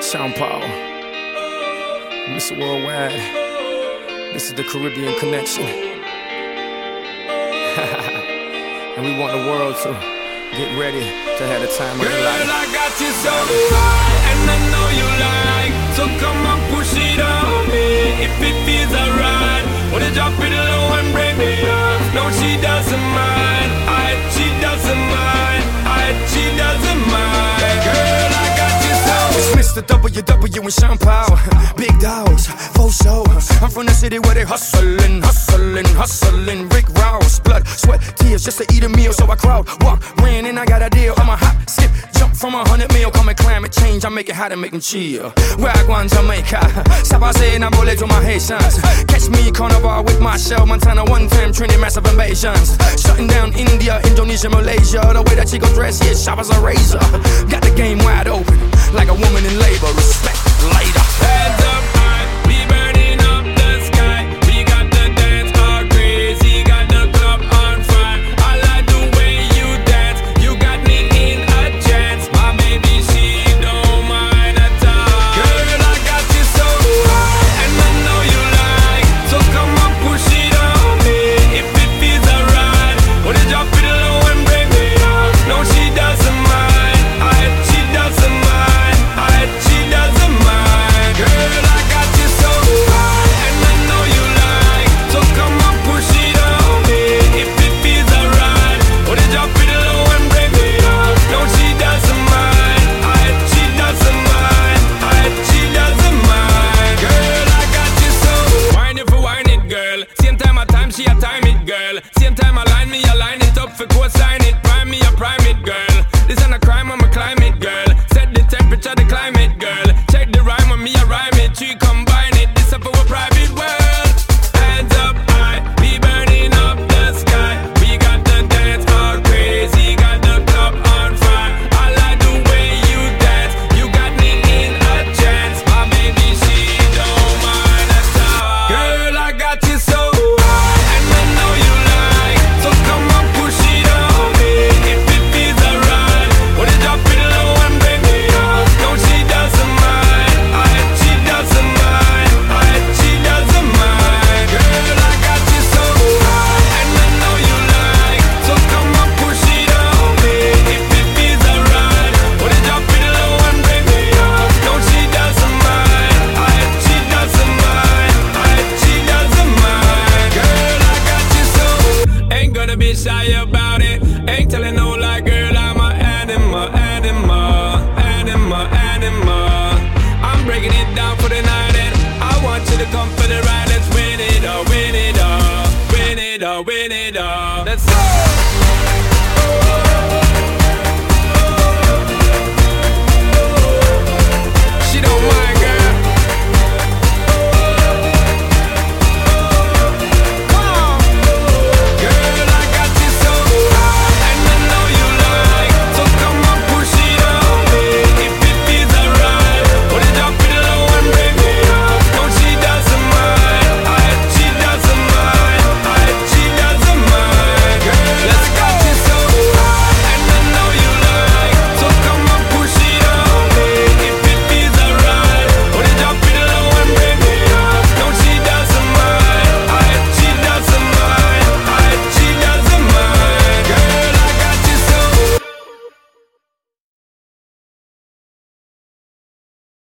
Sean Paul, Mr. Worldwide. This is the Caribbean Connection. And we want the world to get ready to have the time of their life. Girl, I got you so high, and I know you like. So come on, push it on me. If it feels alright, wanna drop it low and break me off. No, she doesn't mind. She doesn't mind. She doesn't mind. Girl, I got you so. It's Mr. WW and Sean Paul. Big dogs, faux show. I'm from the city where they hustling. Rick Ross, blood, sweat, tears just to eat a meal. So I crowd, walk, ran, and I got a deal. I'm a hop, skip, jump from 100 mil. Come and climate change, I make it hot and make them chill. Where I go in Jamaica, Sabase and I roll it to my Haitians. Catch me carnival with my shell, Montana one time, Trinity massive invasions. Shutting down India, Indonesia, Malaysia. The way that she go dress, yeah, sharp as a razor. Got